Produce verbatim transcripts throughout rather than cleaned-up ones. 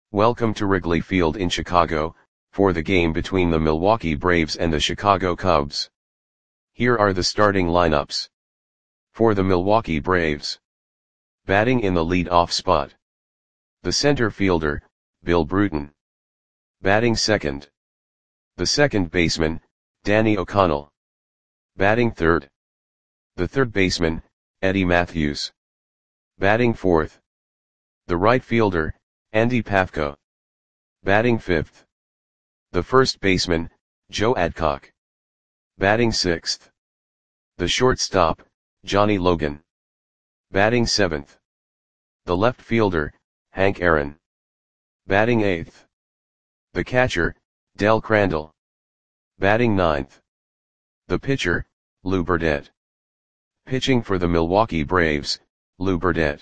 Welcome to Wrigley Field in Chicago, for the game between the Milwaukee Braves and the Chicago Cubs. Here are the starting lineups. For the Milwaukee Braves. Batting in the lead-off spot. The center fielder, Bill Bruton. Batting second. The second baseman, Danny O'Connell. Batting third. The third baseman, Eddie Mathews. Batting fourth. The right fielder, Andy Pafko. Batting fifth. The first baseman, Joe Adcock. Batting sixth. The shortstop, Johnny Logan. Batting seventh. The left fielder, Hank Aaron. Batting eighth. The catcher, Del Crandall. Batting ninth. The pitcher, Lou Burdett. Pitching for the Milwaukee Braves, Lou Burdett.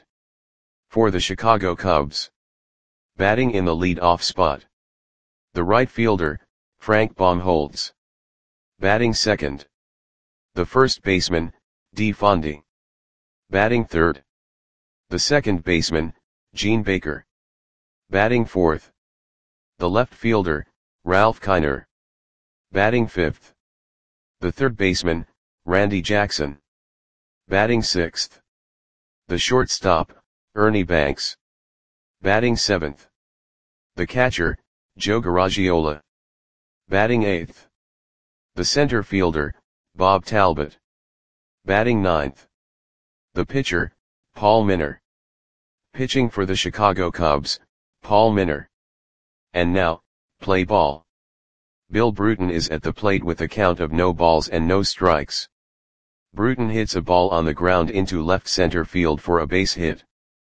For the Chicago Cubs. Batting in the lead-off spot. The right fielder, Frank Baumholtz. Batting second. The first baseman, Dee Fondy. Batting third. The second baseman, Gene Baker. Batting fourth. The left fielder, Ralph Kiner. Batting fifth. The third baseman, Randy Jackson. Batting sixth. The shortstop, Ernie Banks. Batting seventh. The catcher, Joe Garagiola. Batting eighth. The center fielder, Bob Talbot. Batting ninth. The pitcher, Paul Minor. Pitching for the Chicago Cubs, Paul Minor. And now, play ball. Bill Bruton is at the plate with a count of no balls and no strikes. Bruton hits a ball on the ground into left center field for a base hit.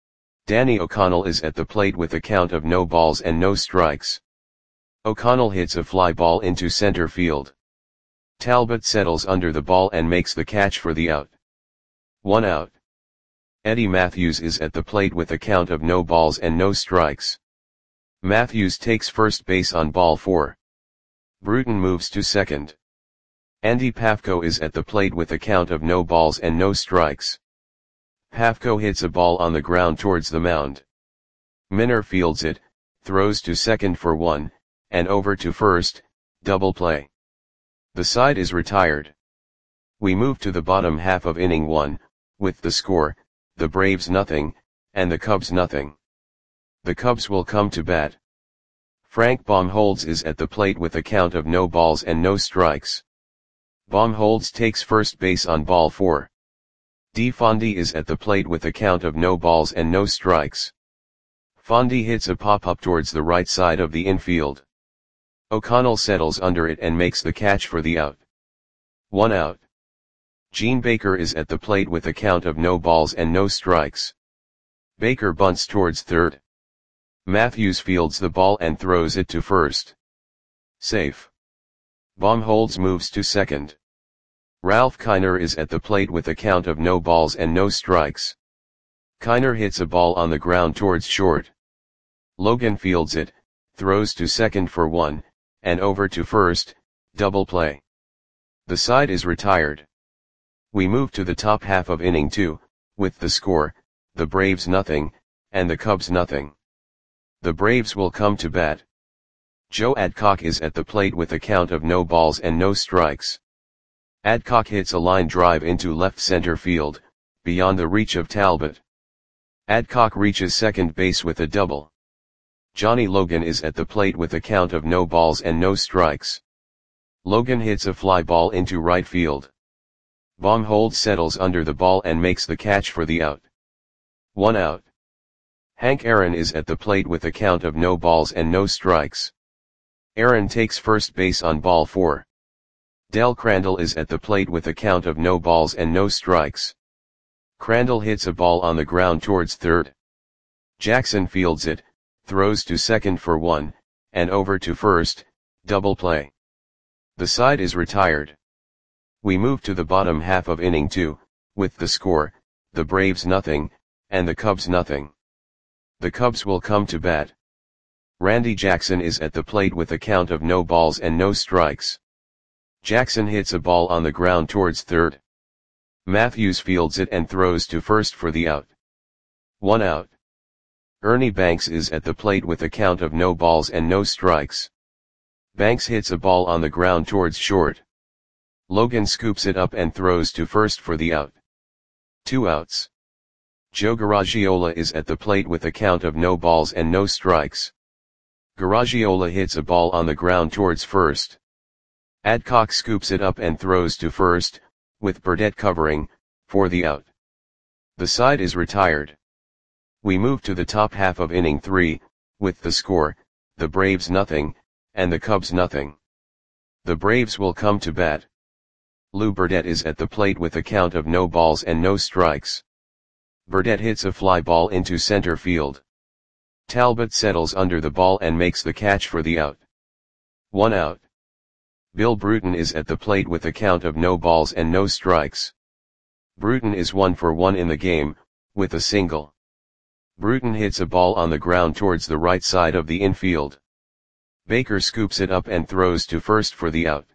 Danny O'Connell is at the plate with a count of no balls and no strikes. O'Connell hits a fly ball into center field. Talbot settles under the ball and makes the catch for the out. One out. Eddie Mathews is at the plate with a count of no balls and no strikes. Mathews takes first base on ball four. Bruton moves to second. Andy Pafko is at the plate with a count of no balls and no strikes. Pafko hits a ball on the ground towards the mound. Minor fields it, throws to second for one, and over to first, double play. The side is retired. We move to the bottom half of inning one, with the score, the Braves nothing, and the Cubs nothing. The Cubs will come to bat. Frank Baumholtz is at the plate with a count of no balls and no strikes. Baumholtz takes first base on ball four. Dee Fondy is at the plate with a count of no balls and no strikes. Fondy hits a pop-up towards the right side of the infield. O'Connell settles under it and makes the catch for the out. One out. Gene Baker is at the plate with a count of no balls and no strikes. Baker bunts towards third. Mathews fields the ball and throws it to first. Safe. Baumholtz moves to second. Ralph Kiner is at the plate with a count of no balls and no strikes. Kiner hits a ball on the ground towards short. Logan fields it, throws to second for one, and over to first, double play. The side is retired. We move to the top half of inning two, with the score, the Braves nothing, and the Cubs nothing. The Braves will come to bat. Joe Adcock is at the plate with a count of no balls and no strikes. Adcock hits a line drive into left center field, beyond the reach of Talbot. Adcock reaches second base with a double. Johnny Logan is at the plate with a count of no balls and no strikes. Logan hits a fly ball into right field. Baumholtz settles under the ball and makes the catch for the out. One out. Hank Aaron is at the plate with a count of no balls and no strikes. Aaron takes first base on ball four. Del Crandall is at the plate with a count of no balls and no strikes. Crandall hits a ball on the ground towards third. Jackson fields it, throws to second for one, and over to first, double play. The side is retired. We move to the bottom half of inning two, with the score, the Braves nothing, and the Cubs nothing. The Cubs will come to bat. Randy Jackson is at the plate with a count of no balls and no strikes. Jackson hits a ball on the ground towards third. Mathews fields it and throws to first for the out. One out. Ernie Banks is at the plate with a count of no balls and no strikes. Banks hits a ball on the ground towards short. Logan scoops it up and throws to first for the out. Two outs. Joe Garagiola is at the plate with a count of no balls and no strikes. Garagiola hits a ball on the ground towards first. Adcock scoops it up and throws to first, with Burdett covering, for the out. The side is retired. We move to the top half of inning three, with the score, the Braves nothing, and the Cubs nothing. The Braves will come to bat. Lou Burdett is at the plate with a count of no balls and no strikes. Burdett hits a fly ball into center field. Talbot settles under the ball and makes the catch for the out. One out. Bill Bruton is at the plate with a count of no balls and no strikes. Bruton is one for one in the game, with a single. Bruton hits a ball on the ground towards the right side of the infield. Baker scoops it up and throws to first for the out.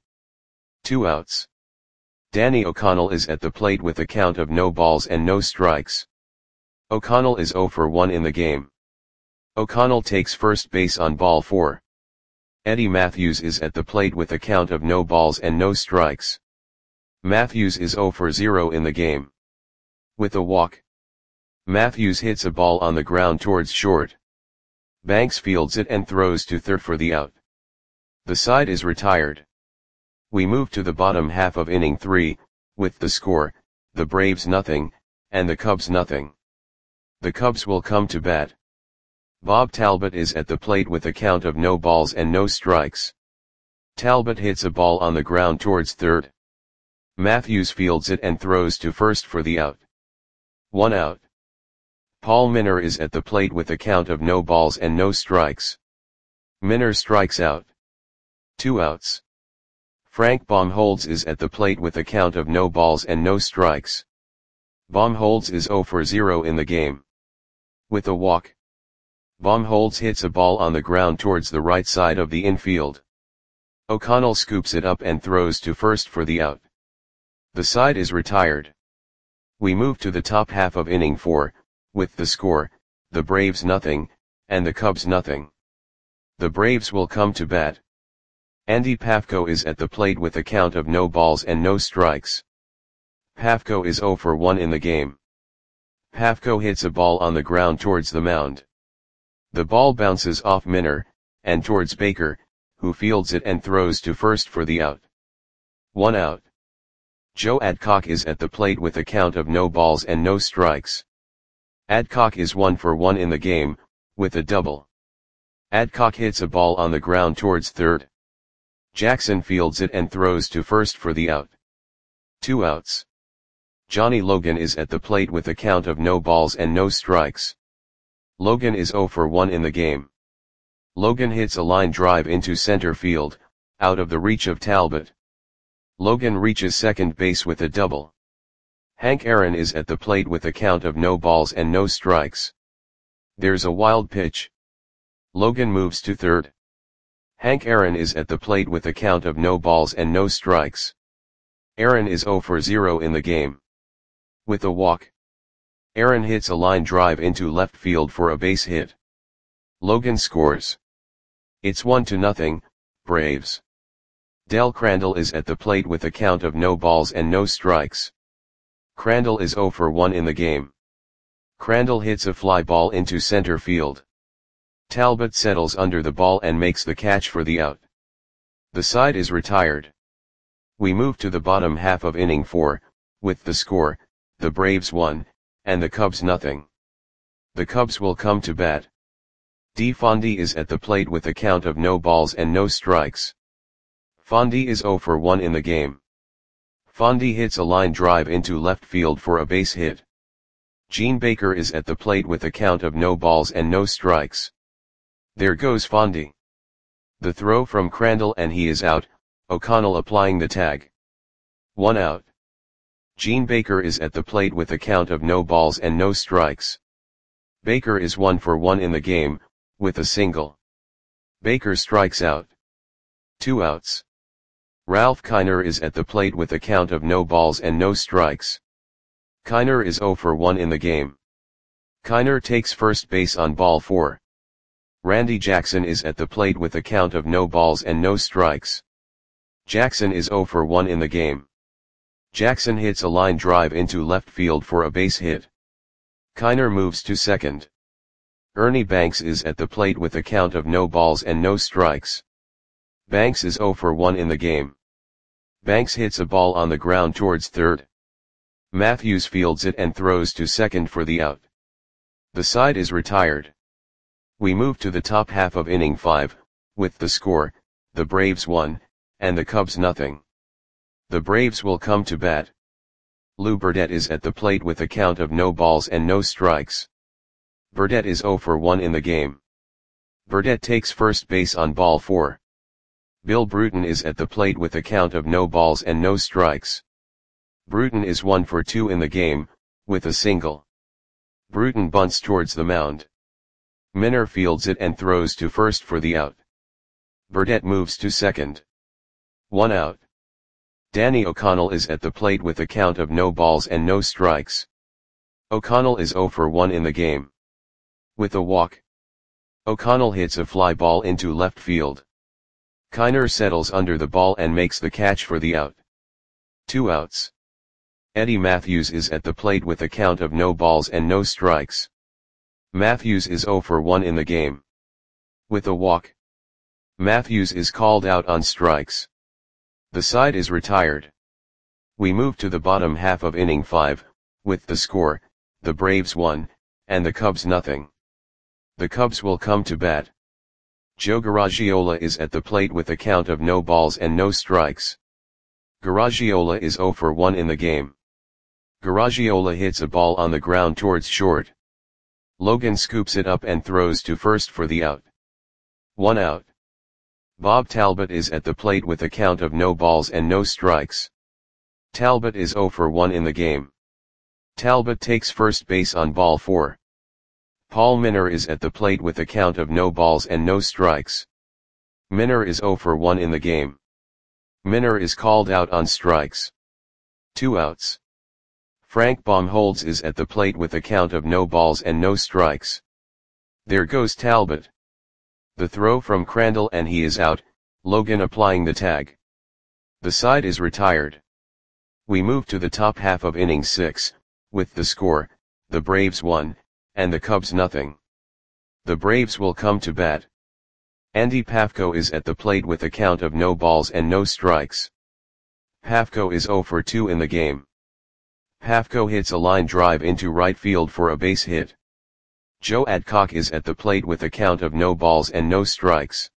Two outs. Danny O'Connell is at the plate with a count of no balls and no strikes. O'Connell is zero for one in the game. O'Connell takes first base on ball four. Eddie Matthews is at the plate with a count of no balls and no strikes. Matthews is zero for zero in the game. With a walk. Matthews hits a ball on the ground towards short. Banks fields it and throws to third for the out. The side is retired. We move to the bottom half of inning three, with the score, the Braves nothing, and the Cubs nothing. The Cubs will come to bat. Bob Talbot is at the plate with a count of no balls and no strikes. Talbot hits a ball on the ground towards third. Matthews fields it and throws to first for the out. One out. Paul Minor is at the plate with a count of no balls and no strikes. Minor strikes out. Two outs. Frank Baumholtz is at the plate with a count of no balls and no strikes. Baumholtz is zero for zero in the game. With a walk. Baumholtz hits a ball on the ground towards the right side of the infield. O'Connell scoops it up and throws to first for the out. The side is retired. We move to the top half of inning four, with the score, the Braves nothing, and the Cubs nothing. The Braves will come to bat. Andy Pafko is at the plate with a count of no balls and no strikes. Pafko is zero for one in the game. Pafko hits a ball on the ground towards the mound. The ball bounces off Minor, and towards Baker, who fields it and throws to first for the out. One out. Joe Adcock is at the plate with a count of no balls and no strikes. Adcock is one for one in the game, with a double. Adcock hits a ball on the ground towards third. Jackson fields it and throws to first for the out. Two outs. Johnny Logan is at the plate with a count of no balls and no strikes. Logan is zero for one in the game. Logan hits a line drive into center field, out of the reach of Talbot. Logan reaches second base with a double. Hank Aaron is at the plate with a count of no balls and no strikes. There's a wild pitch. Logan moves to third. Hank Aaron is at the plate with a count of no balls and no strikes. Aaron is zero for zero in the game. With a walk. Aaron hits a line drive into left field for a base hit. Logan scores. It's one to nothing, Braves. Del Crandall is at the plate with a count of no balls and no strikes. Crandall is zero for one in the game. Crandall hits a fly ball into center field. Talbot settles under the ball and makes the catch for the out. The side is retired. We move to the bottom half of inning four, with the score, the Braves one, and the Cubs nothing. The Cubs will come to bat. D. Fondy is at the plate with a count of no balls and no strikes. Fondy is zero for one in the game. Fondy hits a line drive into left field for a base hit. Gene Baker is at the plate with a count of no balls and no strikes. There goes Fondy. The throw from Crandall and he is out, O'Connell applying the tag. One out. Gene Baker is at the plate with a count of no balls and no strikes. Baker is one for one in the game, with a single. Baker strikes out. Two outs. Ralph Kiner is at the plate with a count of no balls and no strikes. Kiner is zero for one in the game. Kiner takes first base on ball four. Randy Jackson is at the plate with a count of no balls and no strikes. Jackson is oh for one in the game. Jackson hits a line drive into left field for a base hit. Kiner moves to second. Ernie Banks is at the plate with a count of no balls and no strikes. Banks is oh for one in the game. Banks hits a ball on the ground towards third. Matthews fields it and throws to second for the out. The side is retired. We move to the top half of inning five, with the score, the Braves one, and the Cubs nothing. The Braves will come to bat. Lou Burdette is at the plate with a count of no balls and no strikes. Burdette is oh for one in the game. Burdette takes first base on ball four. Bill Bruton is at the plate with a count of no balls and no strikes. Bruton is one for two in the game, with a single. Bruton bunts towards the mound. Minner fields it and throws to first for the out. Burdette moves to second. One out. Danny O'Connell is at the plate with a count of no balls and no strikes. O'Connell is oh for one in the game. With a walk. O'Connell hits a fly ball into left field. Kiner settles under the ball and makes the catch for the out. Two outs. Eddie Matthews is at the plate with a count of no balls and no strikes. Matthews is oh for one in the game. With a walk. Matthews is called out on strikes. The side is retired. We move to the bottom half of inning five, with the score, the Braves one, and the Cubs nothing. The Cubs will come to bat. Joe Garagiola is at the plate with a count of no balls and no strikes. Garagiola is oh for one in the game. Garagiola hits a ball on the ground towards short. Logan scoops it up and throws to first for the out. One out. Bob Talbot is at the plate with a count of no balls and no strikes. Talbot is oh for one in the game. Talbot takes first base on ball four. Paul Minner is at the plate with a count of no balls and no strikes. Minner is oh for one in the game. Minner is called out on strikes. Two outs. Frank Baumholtz is at the plate with a count of no balls and no strikes. There goes Talbot. The throw from Crandall and he is out, Logan applying the tag. The side is retired. We move to the top half of inning six, with the score, the Braves one, and the Cubs nothing. The Braves will come to bat. Andy Pafko is at the plate with a count of no balls and no strikes. Pafko is oh for two in the game. Pafko hits a line drive into right field for a base hit. Joe Adcock is at the plate with a count of no balls and no strikes.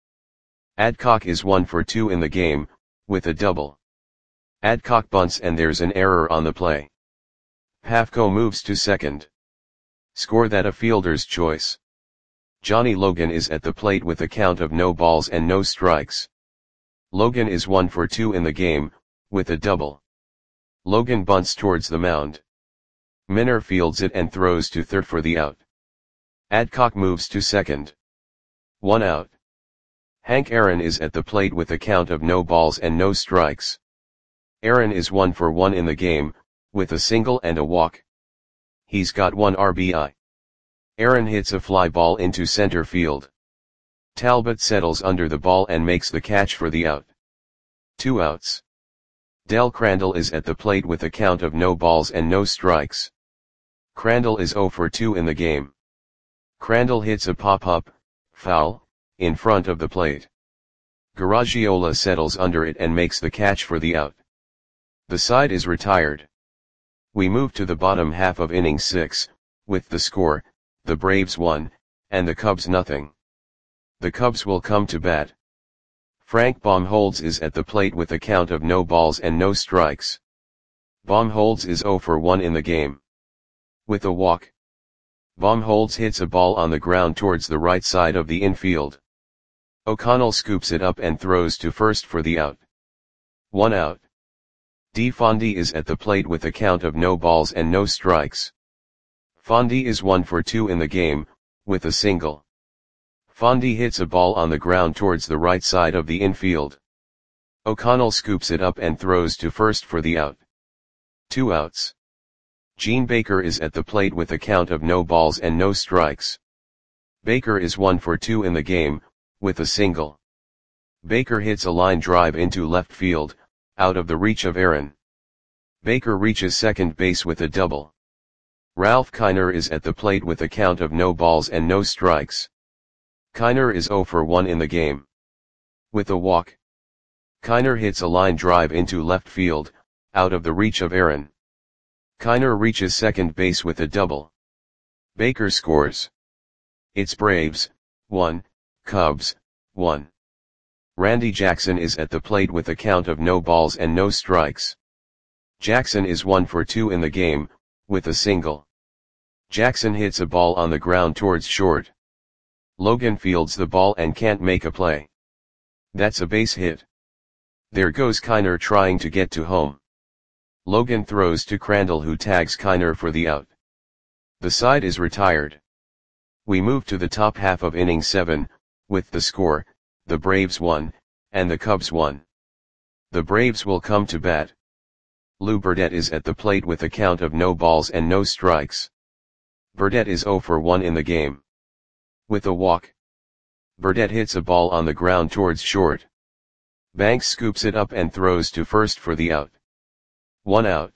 Adcock is one for two in the game, with a double. Adcock bunts and there's an error on the play. Pafko moves to second. Score that a fielder's choice. Johnny Logan is at the plate with a count of no balls and no strikes. Logan is one for two in the game, with a double. Logan bunts towards the mound. Minner fields it and throws to third for the out. Adcock moves to second. One out. Hank Aaron is at the plate with a count of no balls and no strikes. Aaron is one for one in the game, with a single and a walk. He's got one R B I. Aaron hits a fly ball into center field. Talbot settles under the ball and makes the catch for the out. Two outs. Del Crandall is at the plate with a count of no balls and no strikes. Crandall is oh for two in the game. Crandall hits a pop-up, foul, in front of the plate. Garagiola settles under it and makes the catch for the out. The side is retired. We move to the bottom half of inning six, with the score, the Braves one, and the Cubs nothing. The Cubs will come to bat. Frank Baumholtz is at the plate with a count of no balls and no strikes. Baumholtz is oh for one in the game. With a walk. Baumholtz hits a ball on the ground towards the right side of the infield. O'Connell scoops it up and throws to first for the out. One out. D. Fondy is at the plate with a count of no balls and no strikes. Fondy is one for two in the game, with a single. Fondy hits a ball on the ground towards the right side of the infield. O'Connell scoops it up and throws to first for the out. Two outs. Gene Baker is at the plate with a count of no balls and no strikes. Baker is one for two in the game, with a single. Baker hits a line drive into left field, out of the reach of Aaron. Baker reaches second base with a double. Ralph Kiner is at the plate with a count of no balls and no strikes. Kiner is zero for one in the game. With a walk. Kiner hits a line drive into left field, out of the reach of Aaron. Kiner reaches second base with a double. Baker scores. It's Braves, one, Cubs, one. Randy Jackson is at the plate with a count of no balls and no strikes. Jackson is one for two in the game, with a single. Jackson hits a ball on the ground towards short. Logan fields the ball and can't make a play. That's a base hit. There goes Kiner trying to get to home. Logan throws to Crandall, who tags Kiner for the out. The side is retired. We move to the top half of inning seven, with the score, the Braves won, and the Cubs won. The Braves will come to bat. Lou Burdette is at the plate with a count of no balls and no strikes. Burdette is zero for one in the game. With a walk. Burdette hits a ball on the ground towards short. Banks scoops it up and throws to first for the out. One out.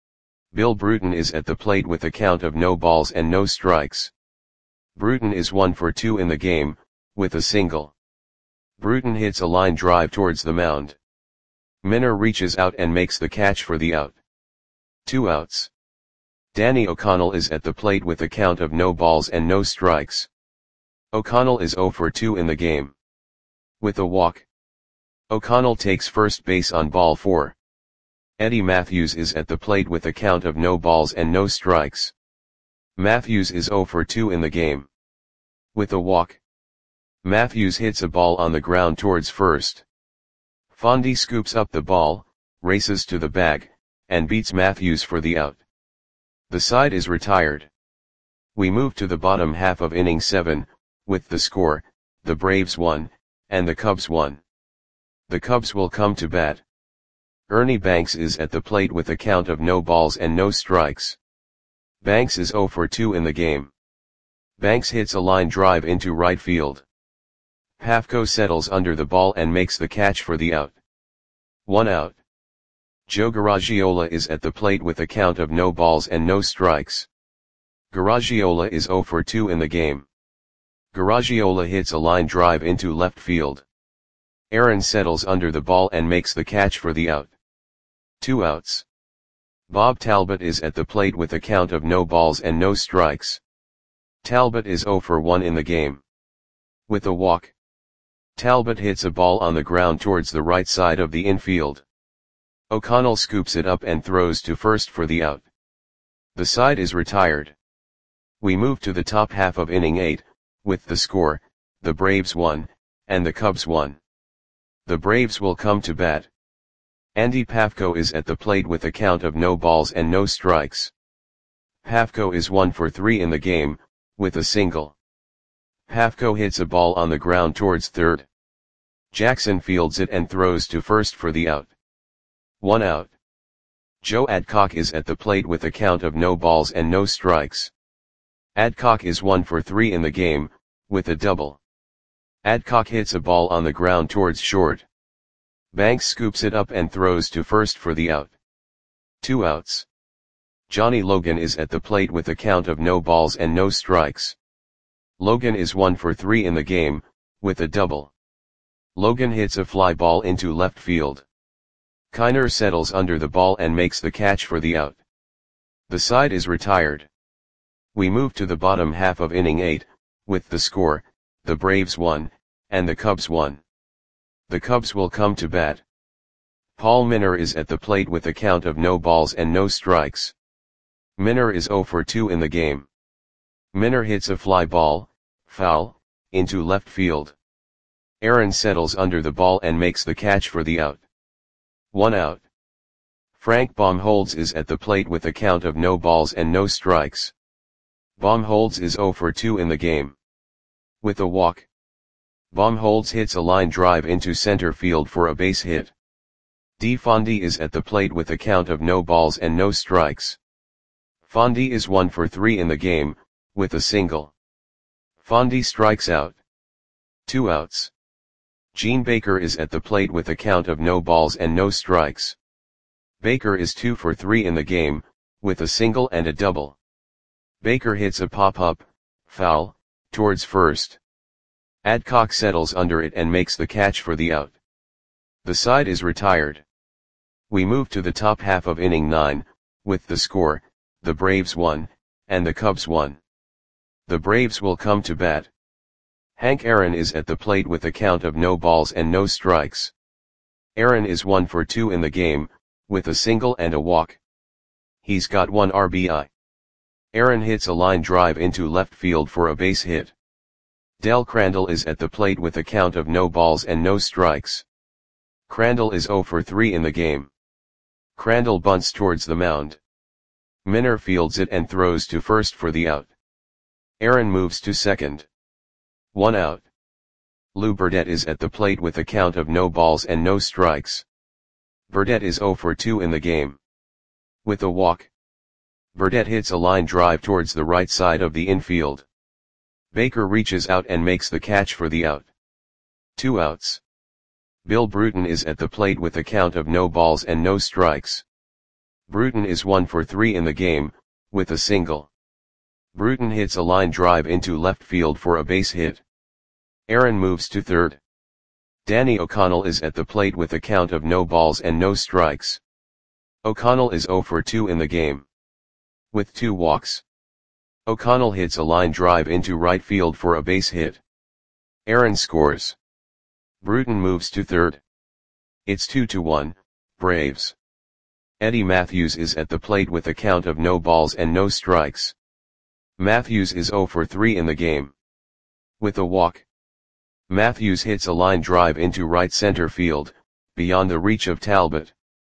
Bill Bruton is at the plate with a count of no balls and no strikes. Bruton is one for two in the game, with a single. Bruton hits a line drive towards the mound. Minner reaches out and makes the catch for the out. Two outs. Danny O'Connell is at the plate with a count of no balls and no strikes. O'Connell is zero for two in the game. With a walk. O'Connell takes first base on ball four. Eddie Matthews is at the plate with a count of no balls and no strikes. Matthews is zero for two in the game. With a walk. Matthews hits a ball on the ground towards first. Fondy scoops up the ball, races to the bag, and beats Matthews for the out. The side is retired. We move to the bottom half of inning seven, with the score, the Braves won, and the Cubs won. The Cubs will come to bat. Ernie Banks is at the plate with a count of no balls and no strikes. Banks is zero for two in the game. Banks hits a line drive into right field. Pafko settles under the ball and makes the catch for the out. One out. Joe Garagiola is at the plate with a count of no balls and no strikes. Garagiola is zero for two in the game. Garagiola hits a line drive into left field. Aaron settles under the ball and makes the catch for the out. Two outs. Bob Talbot is at the plate with a count of no balls and no strikes. Talbot is zero for one in the game. With a walk. Talbot hits a ball on the ground towards the right side of the infield. O'Connell scoops it up and throws to first for the out. The side is retired. We move to the top half of inning eight, with the score, the Braves won, and the Cubs won. The Braves will come to bat. Andy Pafko is at the plate with a count of no balls and no strikes. Pafko is one for three in the game, with a single. Pafko hits a ball on the ground towards third. Jackson fields it and throws to first for the out. One out. Joe Adcock is at the plate with a count of no balls and no strikes. Adcock is one for three in the game, with a double. Adcock hits a ball on the ground towards short. Banks scoops it up and throws to first for the out. Two outs. Johnny Logan is at the plate with a count of no balls and no strikes. Logan is one for three in the game, with a double. Logan hits a fly ball into left field. Kiner settles under the ball and makes the catch for the out. The side is retired. We move to the bottom half of inning eight, with the score, the Braves won, and the Cubs won. The Cubs will come to bat. Paul Minner is at the plate with a count of no balls and no strikes. Minner is zero for two in the game. Minner hits a fly ball, foul, into left field. Aaron settles under the ball and makes the catch for the out. One out. Frank Baumholtz is at the plate with a count of no balls and no strikes. Baumholtz is zero for two in the game. With a walk. Baumholtz hits a line drive into center field for a base hit. D. Fondy is at the plate with a count of no balls and no strikes. Fondy is one for three in the game, with a single. Fondy strikes out. Two outs. Gene Baker is at the plate with a count of no balls and no strikes. Baker is two for three in the game, with a single and a double. Baker hits a pop-up, foul, towards first. Adcock settles under it and makes the catch for the out. The side is retired. We move to the top half of inning nine, with the score, the Braves won, and the Cubs won. The Braves will come to bat. Hank Aaron is at the plate with a count of no balls and no strikes. Aaron is one for two in the game, with a single and a walk. He's got one R B I. Aaron hits a line drive into left field for a base hit. Del Crandall is at the plate with a count of no balls and no strikes. Crandall is zero for three in the game. Crandall bunts towards the mound. Minner fields it and throws to first for the out. Aaron moves to second. One out. Lou Burdette is at the plate with a count of no balls and no strikes. Burdette is zero for two in the game. With a walk. Burdette hits a line drive towards the right side of the infield. Baker reaches out and makes the catch for the out. Two outs. Bill Bruton is at the plate with a count of no balls and no strikes. Bruton is one for three in the game, with a single. Bruton hits a line drive into left field for a base hit. Aaron moves to third. Danny O'Connell is at the plate with a count of no balls and no strikes. O'Connell is zero for two in the game. With two walks. O'Connell hits a line drive into right field for a base hit. Aaron scores. Bruton moves to third. It's two to one, Braves. Eddie Matthews is at the plate with a count of no balls and no strikes. Matthews is zero for three in the game. With a walk. Matthews hits a line drive into right center field, beyond the reach of Talbot.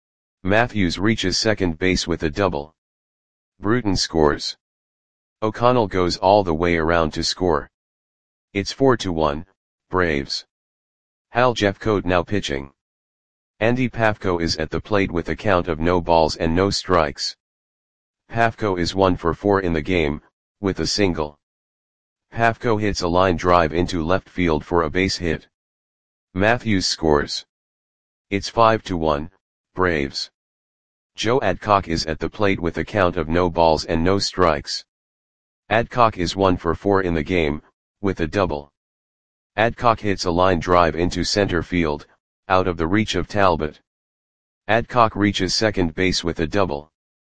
Matthews reaches second base with a double. Bruton scores. O'Connell goes all the way around to score. It's four to one, Braves. Hal Jeffcoat now pitching. Andy Pafko is at the plate with a count of no balls and no strikes. Pafko is one for four in the game, with a single. Pafko hits a line drive into left field for a base hit. Matthews scores. It's five to one, Braves. Joe Adcock is at the plate with a count of no balls and no strikes. Adcock is one for four in the game, with a double. Adcock hits a line drive into center field, out of the reach of Talbot. Adcock reaches second base with a double.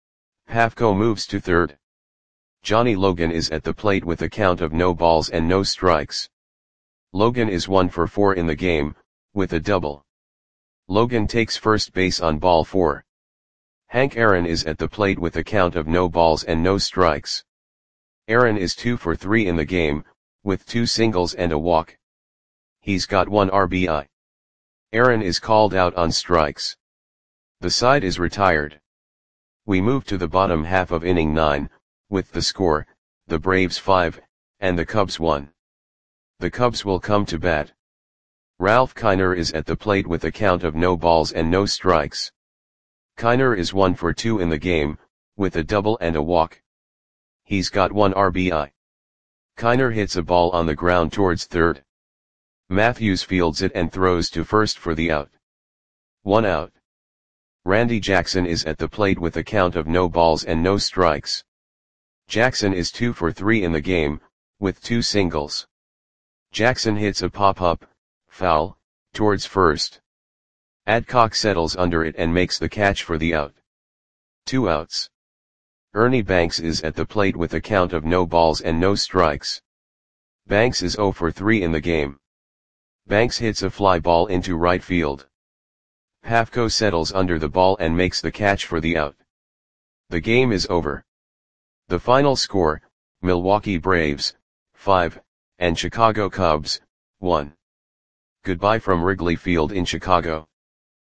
Pafko moves to third. Johnny Logan is at the plate with a count of no balls and no strikes. Logan is one for four in the game, with a double. Logan takes first base on ball four. Hank Aaron is at the plate with a count of no balls and no strikes. Aaron is two for three in the game, with two singles and a walk. He's got one R B I. Aaron is called out on strikes. The side is retired. We move to the bottom half of inning nine, with the score, the Braves five, and the Cubs one. The Cubs will come to bat. Ralph Kiner is at the plate with a count of no balls and no strikes. Kiner is one for two in the game, with a double and a walk. He's got one R B I. Kiner hits a ball on the ground towards third. Matthews fields it and throws to first for the out. One out. Randy Jackson is at the plate with a count of no balls and no strikes. Jackson is two for three in the game, with two singles. Jackson hits a pop-up, foul, towards first. Adcock settles under it and makes the catch for the out. Two outs. Ernie Banks is at the plate with a count of no balls and no strikes. Banks is zero for three in the game. Banks hits a fly ball into right field. Pafko settles under the ball and makes the catch for the out. The game is over. The final score, Milwaukee Braves, five, and Chicago Cubs, one. Goodbye from Wrigley Field in Chicago.